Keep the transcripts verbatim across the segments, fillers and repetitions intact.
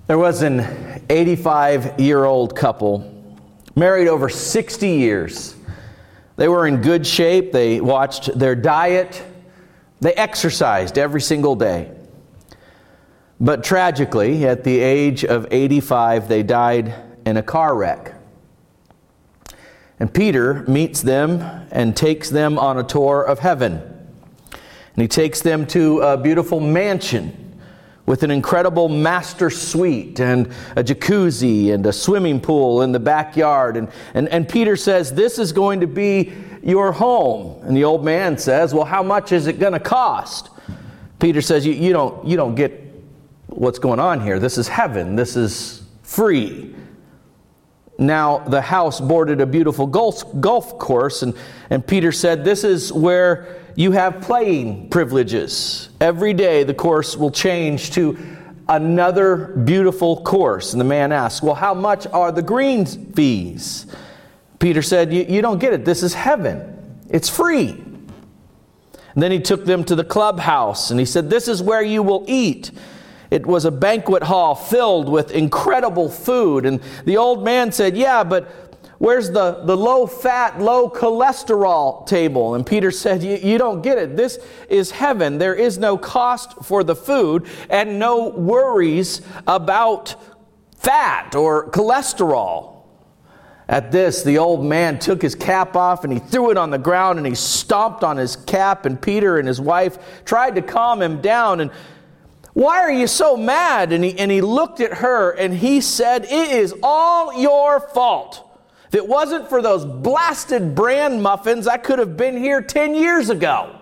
There was an eighty-five-year-old couple, married over sixty years. They were in good shape. They watched their diet. They exercised every single day. But tragically, at the age of eighty-five, they died in a car wreck. And Peter meets them and takes them on a tour of heaven. And he takes them to a beautiful mansion with an incredible master suite and a jacuzzi and a swimming pool in the backyard. And, and, and Peter says, "This is going to be your home." And the old man says, "Well, how much is it going to cost?" Peter says, you, you don't, you don't get what's going on here. This is heaven. This is free. Now, the house bordered a beautiful golf, golf course, and, and Peter said, "This is where you have playing privileges. Every day the course will change to another beautiful course." And the man asked, "Well, how much are the green fees?" Peter said, you, you don't get it. This is heaven. It's free. And then he took them to the clubhouse, and he said, "This is where you will eat." It was a banquet hall filled with incredible food. And the old man said, "Yeah, but where's the, the low-fat, low-cholesterol table?" And Peter said, you, you don't get it. This is heaven. There is no cost for the food and no worries about fat or cholesterol. At this, the old man took his cap off and he threw it on the ground and he stomped on his cap. And Peter and his wife tried to calm him down. And, "Why are you so mad?" And he, and he looked at her and he said, "It is all your fault. If it wasn't for those blasted bran muffins, I could have been here ten years ago."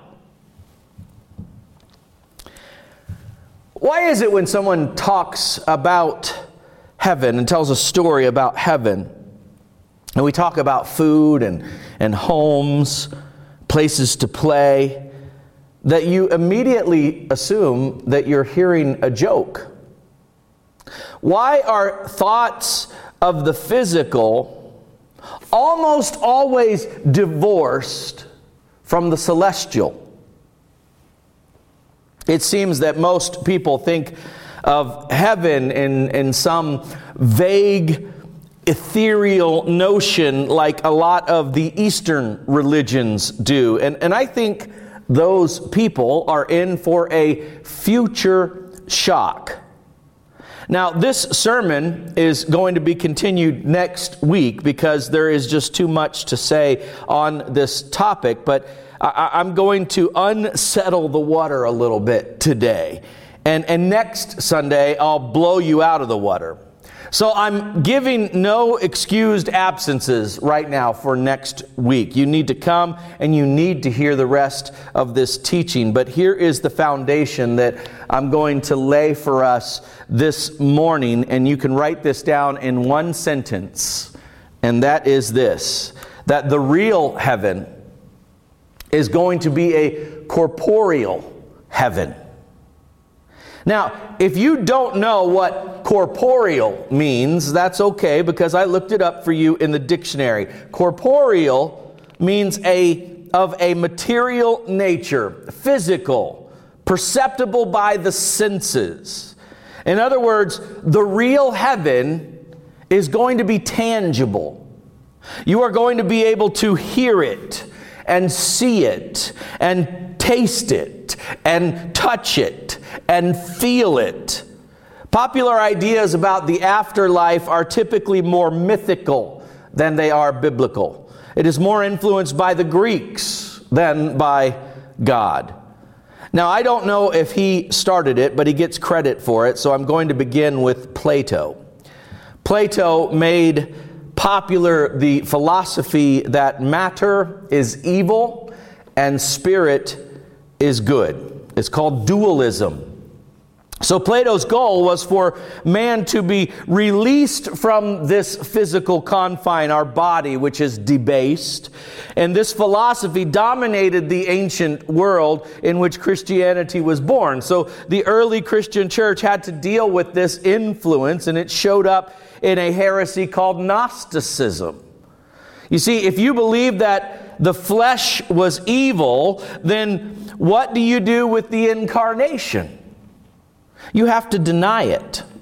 Why is it when someone talks about heaven and tells a story about heaven, and we talk about food and, and homes, places to play, that you immediately assume that you're hearing a joke? Why are thoughts of the physical almost always divorced from the celestial? It seems that most people think of heaven in, in some vague, ethereal notion like a lot of the Eastern religions do. And, and I think those people are in for a future shock. Now, this sermon is going to be continued next week because there is just too much to say on this topic, but I, I'm going to unsettle the water a little bit today. And, and next Sunday, I'll blow you out of the water. So I'm giving no excused absences right now for next week. You need to come and you need to hear the rest of this teaching. But here is the foundation that I'm going to lay for us this morning. And you can write this down in one sentence. And that is this: that the real heaven is going to be a corporeal heaven. Now, if you don't know what corporeal means, that's okay, because I looked it up for you in the dictionary. Corporeal means a of a material nature, physical, perceptible by the senses. In other words, the real heaven is going to be tangible. You are going to be able to hear it and see it and taste it and touch it and feel it. Popular ideas about the afterlife are typically more mythical than they are biblical. It is more influenced by the Greeks than by God. Now, I don't know if he started it, but he gets credit for it, so I'm going to begin with Plato. Plato made popular the philosophy that matter is evil and spirit is good. It's called dualism. So Plato's goal was for man to be released from this physical confine, our body, which is debased. And this philosophy dominated the ancient world in which Christianity was born. So the early Christian church had to deal with this influence, and it showed up in a heresy called Gnosticism. You see, if you believe that the flesh was evil, then what do you do with the incarnation? You have to deny it.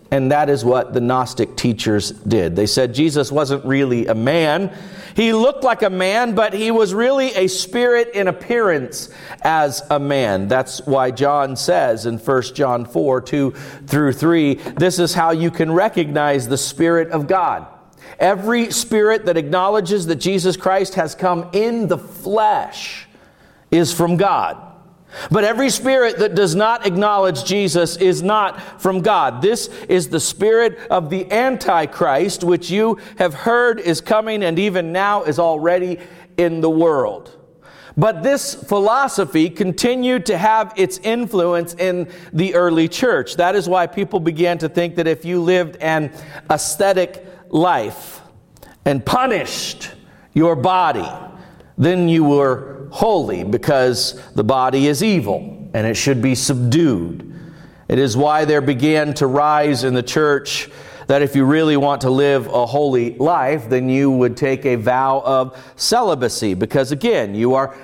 And that is what the Gnostic teachers did. They said Jesus wasn't really a man. He looked like a man, but he was really a spirit in appearance as a man. That's why John says in First John four, two through three, this is how you can recognize the Spirit of God. Every spirit that acknowledges that Jesus Christ has come in the flesh is from God. But every spirit that does not acknowledge Jesus is not from God. This is the spirit of the Antichrist, which you have heard is coming and even now is already in the world. But this philosophy continued to have its influence in the early church. That is why people began to think that if you lived an ascetic life and punished your body, then you were holy, because the body is evil and it should be subdued. It is why there began to rise in the church that if you really want to live a holy life, then you would take a vow of celibacy, because again, you are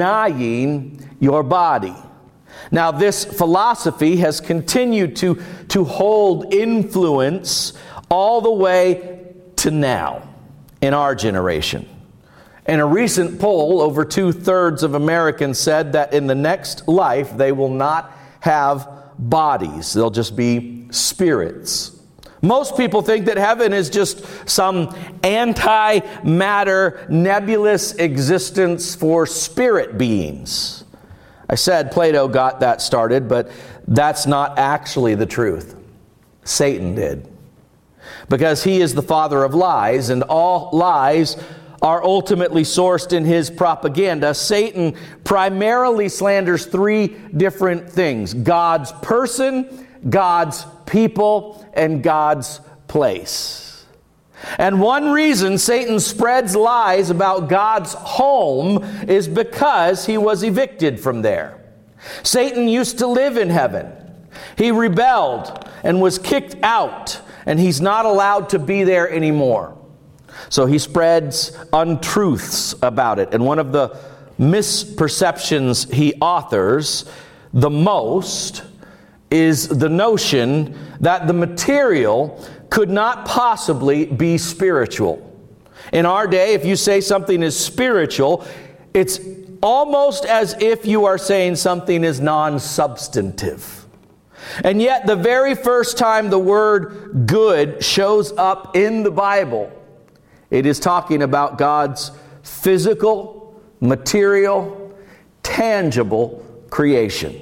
denying your body. Now, this philosophy has continued to, to hold influence all the way to now in our generation. In a recent poll, over two-thirds of Americans said that in the next life, they will not have bodies. They'll just be spirits. Most people think that heaven is just some anti-matter, nebulous existence for spirit beings. I said Plato got that started, but that's not actually the truth. Satan did. Because he is the father of lies, and all lies are ultimately sourced in his propaganda. Satan primarily slanders three different things: God's person, God's people, and God's place. And one reason Satan spreads lies about God's home is because he was evicted from there. Satan used to live in heaven. He rebelled and was kicked out, and he's not allowed to be there anymore. So he spreads untruths about it. And one of the misperceptions he authors the most is the notion that the material could not possibly be spiritual. In our day, if you say something is spiritual, it's almost as if you are saying something is non-substantive. And yet, the very first time the word good shows up in the Bible, it is talking about God's physical, material, tangible creation.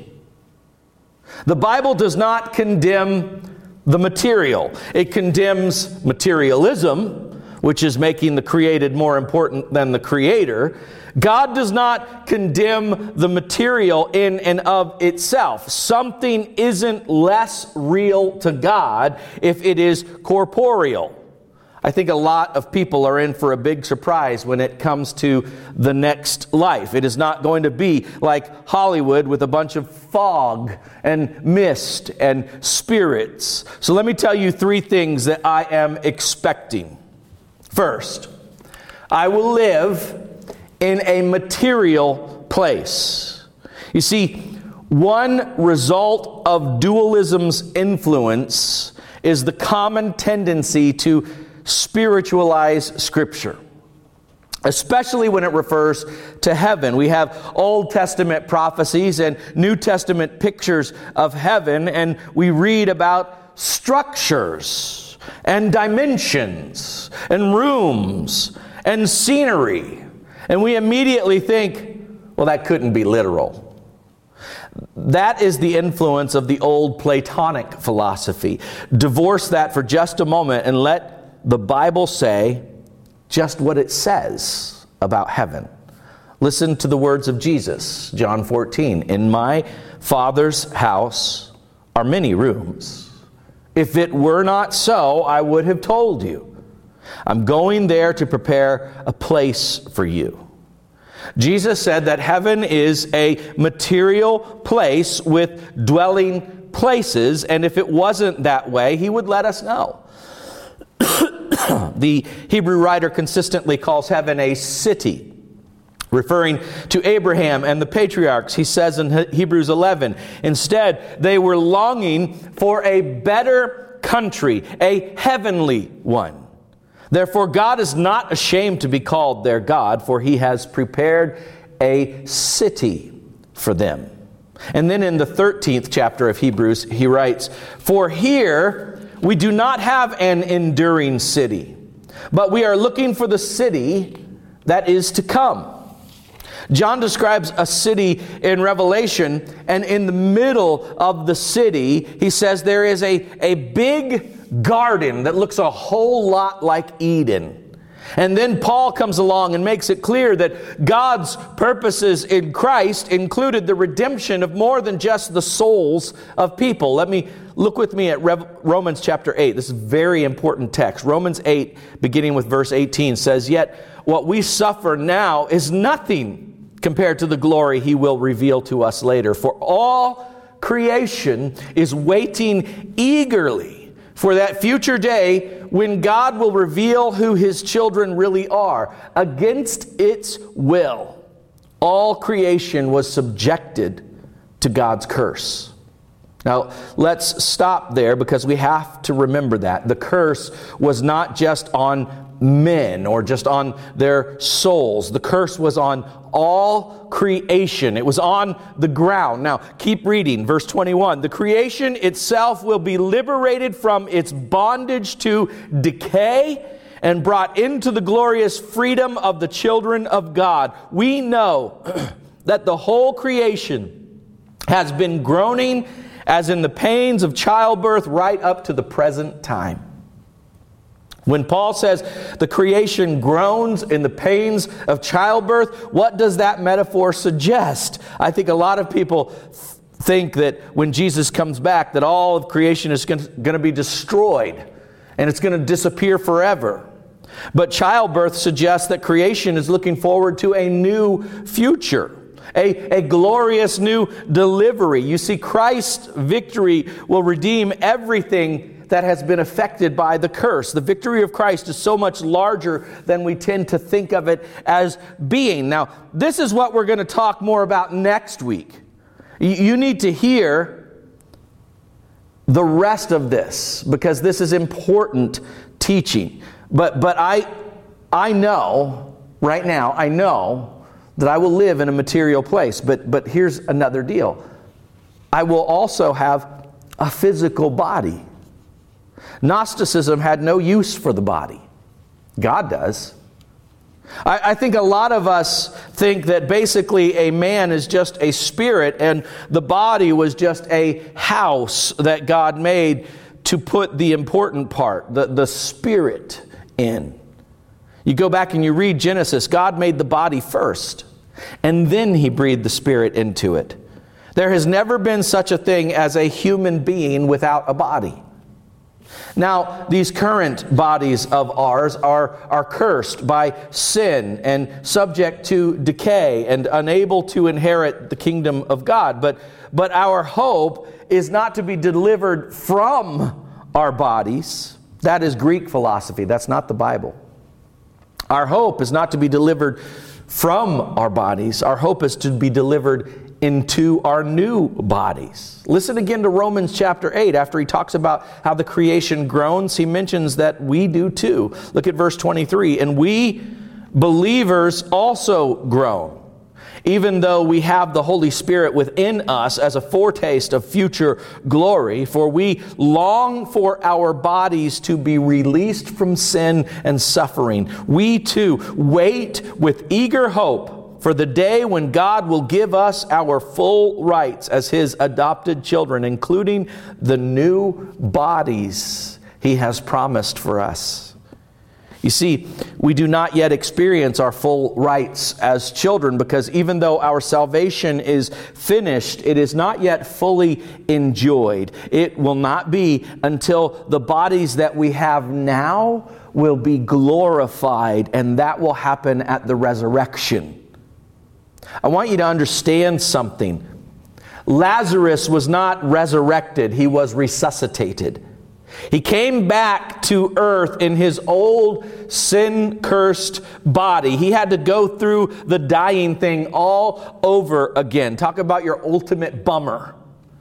The Bible does not condemn the material. It condemns materialism, which is making the created more important than the Creator. God does not condemn the material in and of itself. Something isn't less real to God if it is corporeal. I think a lot of people are in for a big surprise when it comes to the next life. It is not going to be like Hollywood with a bunch of fog and mist and spirits. So let me tell you three things that I am expecting. First, I will live in a material place. You see, one result of dualism's influence is the common tendency to spiritualize Scripture, especially when it refers to heaven. We have Old Testament prophecies and New Testament pictures of heaven, and we read about structures and dimensions and rooms and scenery, and we immediately think, well, that couldn't be literal. That is the influence of the old Platonic philosophy. Divorce that for just a moment and let the Bible say just what it says about heaven. Listen to the words of Jesus, John fourteen. In my Father's house are many rooms. If it were not so, I would have told you. I'm going there to prepare a place for you. Jesus said that heaven is a material place with dwelling places, and if it wasn't that way, he would let us know. The Hebrew writer consistently calls heaven a city, referring to Abraham and the patriarchs. He says in Hebrews eleven, instead, they were longing for a better country, a heavenly one. Therefore, God is not ashamed to be called their God, for he has prepared a city for them. And then in the thirteenth chapter of Hebrews, he writes, For here we do not have an enduring city, but we are looking for the city that is to come. John describes a city in Revelation, and in the middle of the city, he says there is a, a big garden that looks a whole lot like Eden. And then Paul comes along and makes it clear that God's purposes in Christ included the redemption of more than just the souls of people. Let me look with me at Romans chapter eight. This is a very important text. Romans eight, beginning with verse eighteen, says, Yet what we suffer now is nothing compared to the glory he will reveal to us later. For all creation is waiting eagerly for that future day when God will reveal who his children really are. Against its will, all creation was subjected to God's curse. Now, let's stop there because we have to remember that. The curse was not just on men or just on their souls. The curse was on all creation. It was on the ground. Now, keep reading. Verse twenty-one. The creation itself will be liberated from its bondage to decay and brought into the glorious freedom of the children of God. We know that the whole creation has been groaning as in the pains of childbirth right up to the present time. When Paul says the creation groans in the pains of childbirth, what does that metaphor suggest? I think a lot of people think that when Jesus comes back, that all of creation is going to be destroyed and it's going to disappear forever. But childbirth suggests that creation is looking forward to a new future. A, a glorious new delivery. You see, Christ's victory will redeem everything that has been affected by the curse. The victory of Christ is so much larger than we tend to think of it as being. Now, this is what we're going to talk more about next week. You need to hear the rest of this because this is important teaching. But but I I know right now, I know that I will live in a material place. But but here's another deal. I will also have a physical body. Gnosticism had no use for the body. God does. I, I think a lot of us think that basically a man is just a spirit and the body was just a house that God made to put the important part, the, the spirit in. You go back and you read Genesis, God made the body first, and then he breathed the spirit into it. There has never been such a thing as a human being without a body. Now, these current bodies of ours are, are cursed by sin and subject to decay and unable to inherit the kingdom of God. But, but our hope is not to be delivered from our bodies. That is Greek philosophy. That's not the Bible. Our hope is not to be delivered from our bodies. Our hope is to be delivered into our new bodies. Listen again to Romans chapter eight. After he talks about how the creation groans, he mentions that we do too. Look at verse twenty-three. And we believers also groan, even though we have the Holy Spirit within us as a foretaste of future glory. For we long for our bodies to be released from sin and suffering. We too wait with eager hope for the day when God will give us our full rights as his adopted children, including the new bodies he has promised for us. You see, we do not yet experience our full rights as children because even though our salvation is finished, it is not yet fully enjoyed. It will not be until the bodies that we have now will be glorified, and that will happen at the resurrection. I want you to understand something. Lazarus was not resurrected, he was resuscitated. He came back to earth in his old sin-cursed body. He had to go through the dying thing all over again. Talk about your ultimate bummer.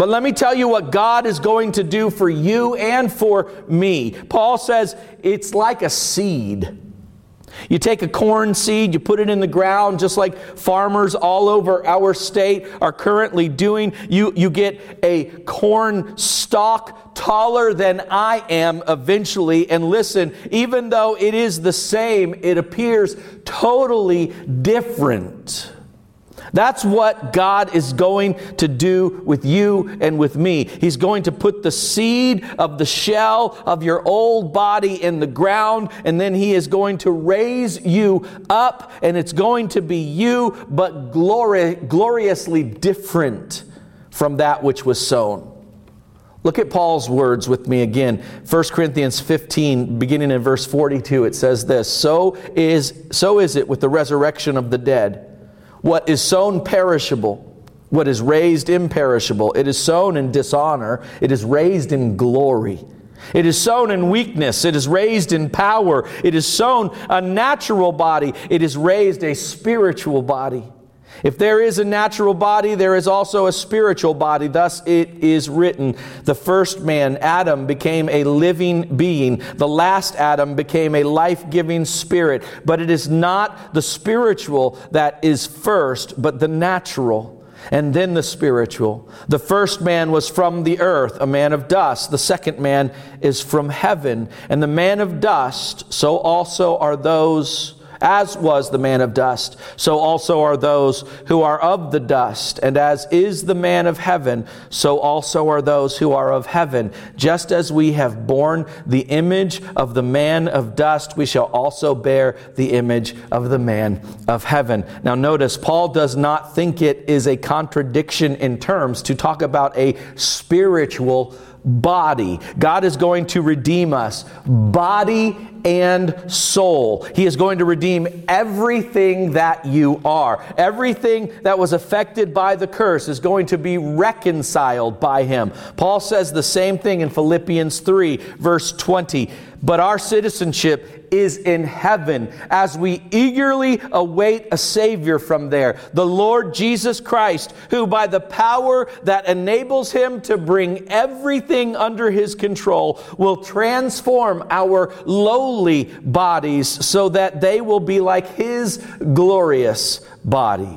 But let me tell you what God is going to do for you and for me. Paul says it's like a seed. You take a corn seed, you put it in the ground, just like farmers all over our state are currently doing. You, you get a corn stalk taller than I am eventually. And listen, even though it is the same, it appears totally different. That's what God is going to do with you and with me. He's going to put the seed of the shell of your old body in the ground, and then He is going to raise you up, and it's going to be you, but glory, gloriously different from that which was sown. Look at Paul's words with me again. First Corinthians fifteen, beginning in verse forty-two, it says this, So is, so is it with the resurrection of the dead. What is sown perishable, what is raised imperishable. It is sown in dishonor, it is raised in glory. It is sown in weakness, it is raised in power. It is sown a natural body, it is raised a spiritual body. If there is a natural body, there is also a spiritual body. Thus it is written, the first man, Adam, became a living being. The last Adam became a life-giving spirit. But it is not the spiritual that is first, but the natural, and then the spiritual. The first man was from the earth, a man of dust. The second man is from heaven. And the man of dust, so also are those... As was the man of dust, so also are those who are of the dust. And as is the man of heaven, so also are those who are of heaven. Just as we have borne the image of the man of dust, we shall also bear the image of the man of heaven. Now notice, Paul does not think it is a contradiction in terms to talk about a spiritual body. God is going to redeem us, body and soul. He is going to redeem everything that you are. Everything that was affected by the curse is going to be reconciled by Him. Paul says the same thing in Philippians three, verse twenty. But our citizenship is in heaven, as we eagerly await a Savior from there, the Lord Jesus Christ, who by the power that enables Him to bring everything under His control will transform our lowly bodies so that they will be like His glorious body.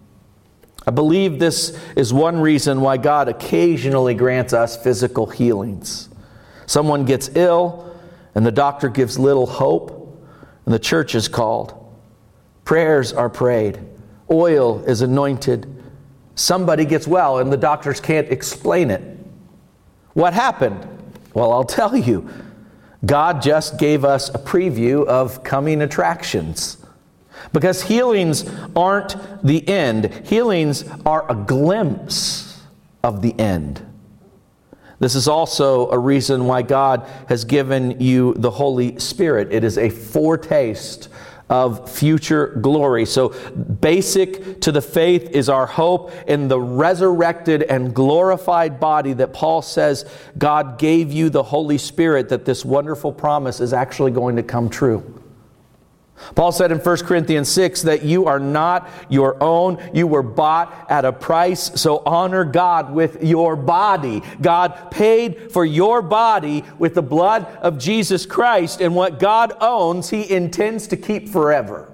I believe this is one reason why God occasionally grants us physical healings. Someone gets ill, and the doctor gives little hope, and the church is called. Prayers are prayed. Oil is anointed. Somebody gets well, and the doctors can't explain it. What happened? Well, I'll tell you. God just gave us a preview of coming attractions. Because healings aren't the end. Healings are a glimpse of the end. This is also a reason why God has given you the Holy Spirit. It is a foretaste of future glory. So basic to the faith is our hope in the resurrected and glorified body that Paul says God gave you the Holy Spirit, that this wonderful promise is actually going to come true. Paul said in First Corinthians six that you are not your own. You were bought at a price, so honor God with your body. God paid for your body with the blood of Jesus Christ, and what God owns, He intends to keep forever.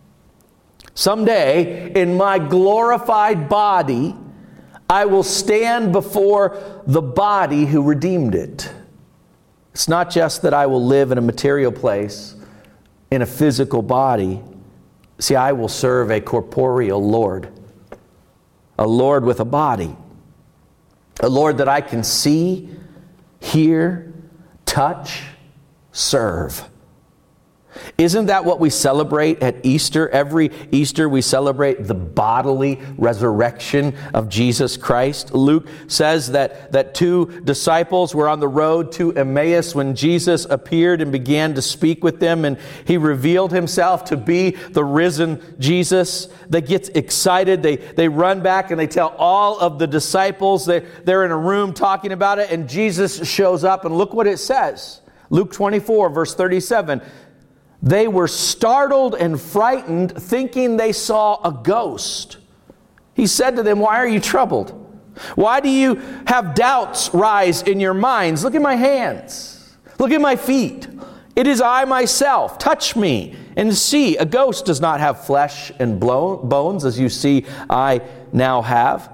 Someday, in my glorified body, I will stand before the body who redeemed it. It's not just that I will live in a material place, in a physical body. See, I will serve a corporeal Lord. A Lord with a body. A Lord that I can see, hear, touch, serve. Isn't that what we celebrate at Easter? Every Easter we celebrate the bodily resurrection of Jesus Christ. Luke says that, that two disciples were on the road to Emmaus when Jesus appeared and began to speak with them, and He revealed Himself to be the risen Jesus. They get excited. They, they run back and they tell all of the disciples. They, they're in a room talking about it, and Jesus shows up, and look what it says. Luke twenty-four, verse thirty-seven. They were startled and frightened, thinking they saw a ghost. He said to them, "Why are you troubled? Why do you have doubts rise in your minds? Look at my hands. Look at my feet. It is I myself. Touch me and see. A ghost does not have flesh and bones, as you see I now have.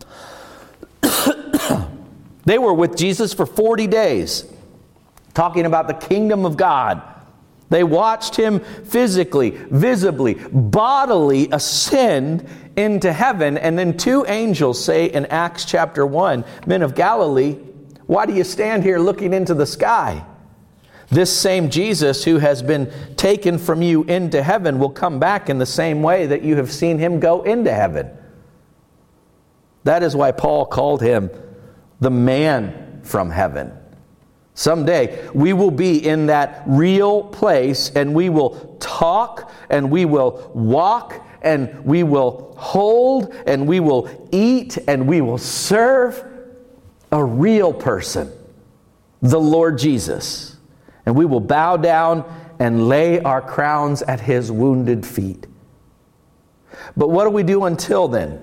They were with Jesus for forty days, talking about the kingdom of God. They watched him physically, visibly, bodily ascend into heaven. And then two angels say in Acts chapter one, "Men of Galilee, why do you stand here looking into the sky? This same Jesus who has been taken from you into heaven will come back in the same way that you have seen him go into heaven." That is why Paul called him the man from heaven. Someday we will be in that real place, and we will talk, and we will walk, and we will hold, and we will eat, and we will serve a real person, the Lord Jesus. And we will bow down and lay our crowns at his wounded feet. But what do we do until then?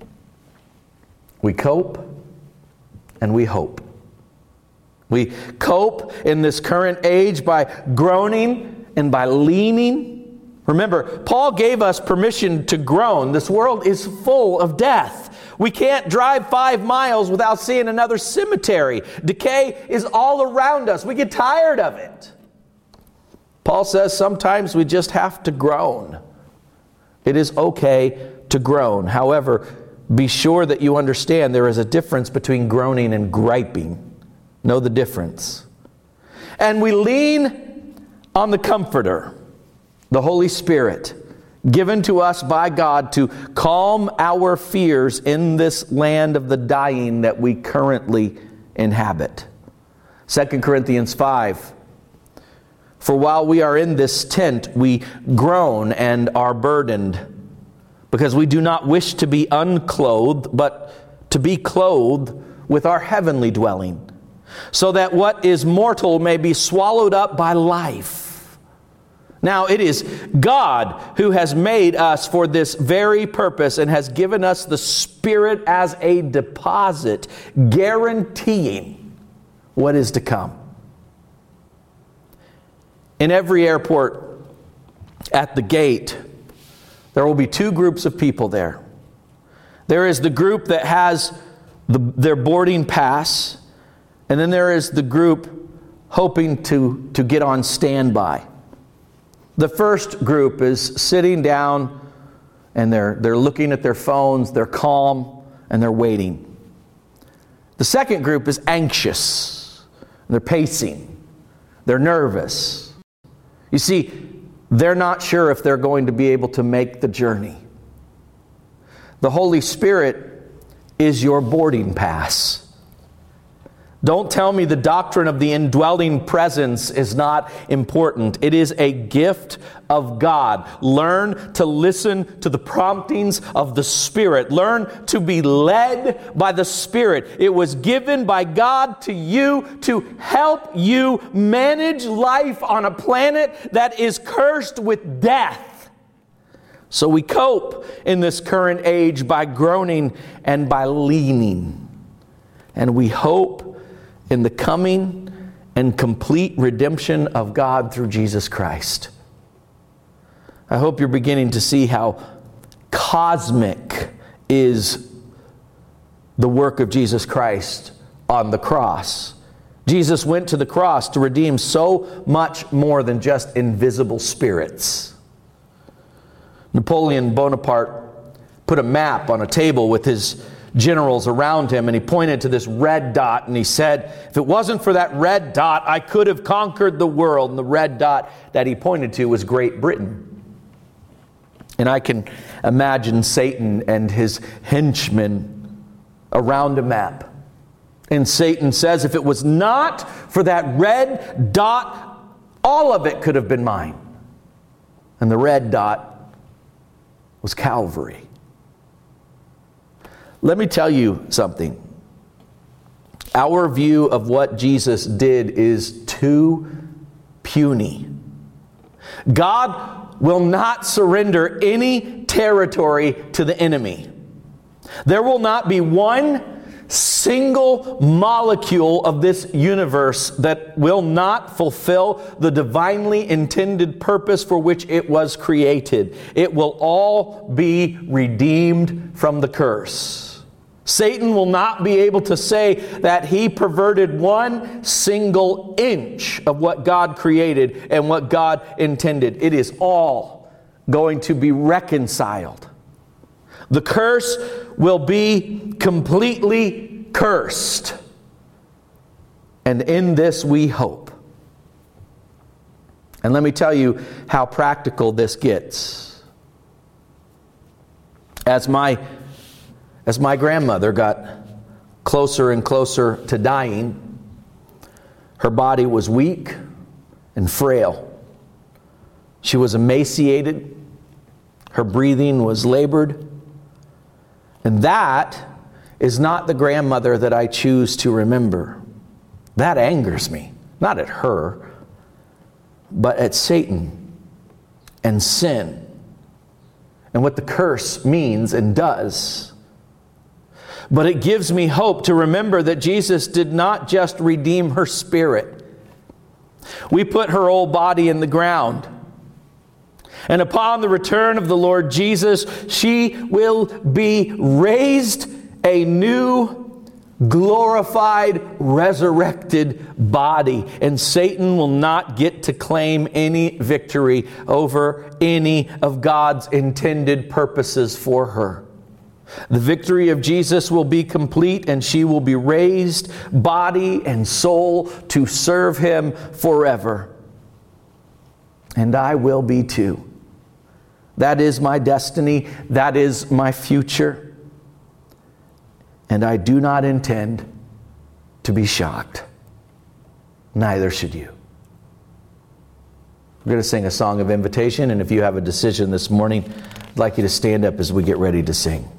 We cope and we hope. We cope in this current age by groaning and by leaning. Remember, Paul gave us permission to groan. This world is full of death. We can't drive five miles without seeing another cemetery. Decay is all around us. We get tired of it. Paul says sometimes we just have to groan. It is okay to groan. However, be sure that you understand there is a difference between groaning and griping. Know the difference. And we lean on the Comforter, the Holy Spirit, given to us by God to calm our fears in this land of the dying that we currently inhabit. Second Corinthians five. For while we are in this tent, we groan and are burdened, because we do not wish to be unclothed, but to be clothed with our heavenly dwelling, so that what is mortal may be swallowed up by life. Now it is God who has made us for this very purpose and has given us the Spirit as a deposit, guaranteeing what is to come. In every airport, at the gate, there will be two groups of people there. There is the group that has the, their boarding pass, and then there is the group hoping to, to get on standby. The first group is sitting down, and they're, they're looking at their phones, they're calm, and they're waiting. The second group is anxious. They're pacing. They're nervous. You see, they're not sure if they're going to be able to make the journey. The Holy Spirit is your boarding pass. Don't tell me the doctrine of the indwelling presence is not important. It is a gift of God. Learn to listen to the promptings of the Spirit. Learn to be led by the Spirit. It was given by God to you to help you manage life on a planet that is cursed with death. So we cope in this current age by groaning and by leaning. And we hope in the coming and complete redemption of God through Jesus Christ. I hope you're beginning to see how cosmic is the work of Jesus Christ on the cross. Jesus went to the cross to redeem so much more than just invisible spirits. Napoleon Bonaparte put a map on a table with his generals around him, and he pointed to this red dot, and he said, if it wasn't for that red dot, I could have conquered the world. And the red dot that he pointed to was Great Britain. And I can imagine Satan and his henchmen around a map. And Satan says, if it was not for that red dot, all of it could have been mine. And the red dot was Calvary. Let me tell you something. Our view of what Jesus did is too puny. God will not surrender any territory to the enemy. There will not be one single molecule of this universe that will not fulfill the divinely intended purpose for which it was created. It will all be redeemed from the curse. Satan will not be able to say that he perverted one single inch of what God created and what God intended. It is all going to be reconciled. The curse will be completely cursed. And in this we hope. And let me tell you how practical this gets. As my As my grandmother got closer and closer to dying, her body was weak and frail. She was emaciated. Her breathing was labored. And that is not the grandmother that I choose to remember. That angers me, not at her, but at Satan and sin and what the curse means and does. But it gives me hope to remember that Jesus did not just redeem her spirit. We put her old body in the ground. And upon the return of the Lord Jesus, she will be raised a new, glorified, resurrected body. And Satan will not get to claim any victory over any of God's intended purposes for her. The victory of Jesus will be complete, and she will be raised, body and soul, to serve Him forever. And I will be too. That is my destiny. That is my future. And I do not intend to be shocked. Neither should you. We're going to sing a song of invitation, and if you have a decision this morning, I'd like you to stand up as we get ready to sing.